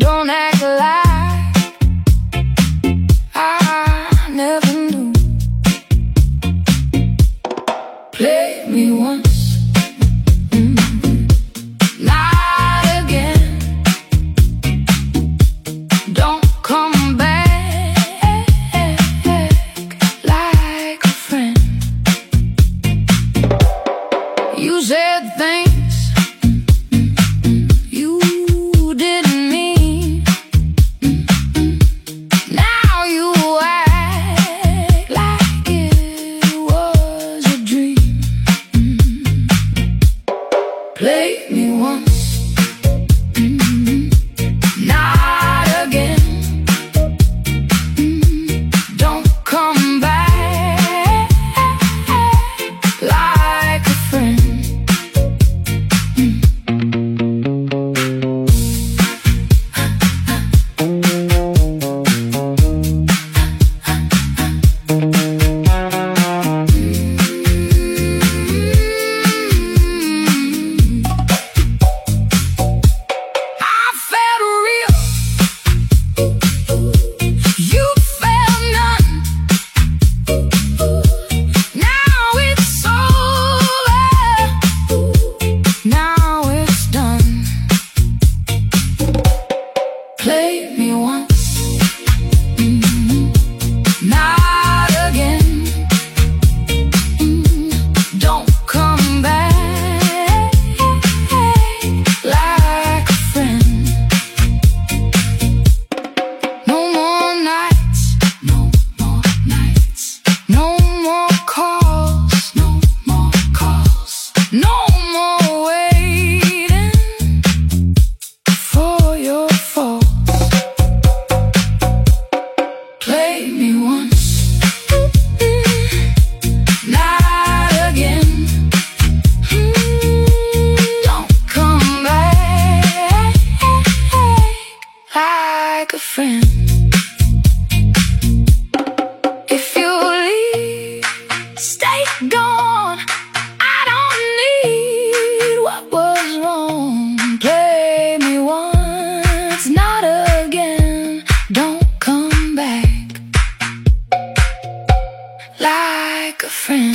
Don't act like I never knew. Play me once, not again. Don't come back like a friend. You said things you didn't mean. Now you act like it was a dream. Play me once, not again. Don't come back like a friend. Play me once, not again. Don't come back like a friend. No more nights, no more nights. No more calls, no more calls. No more waiting for your fall. Play me once, not again. Don't come back like a friend. If you leave, stay gone. I don't need what was wrong. Play me once, not again. Don't come back like a friend.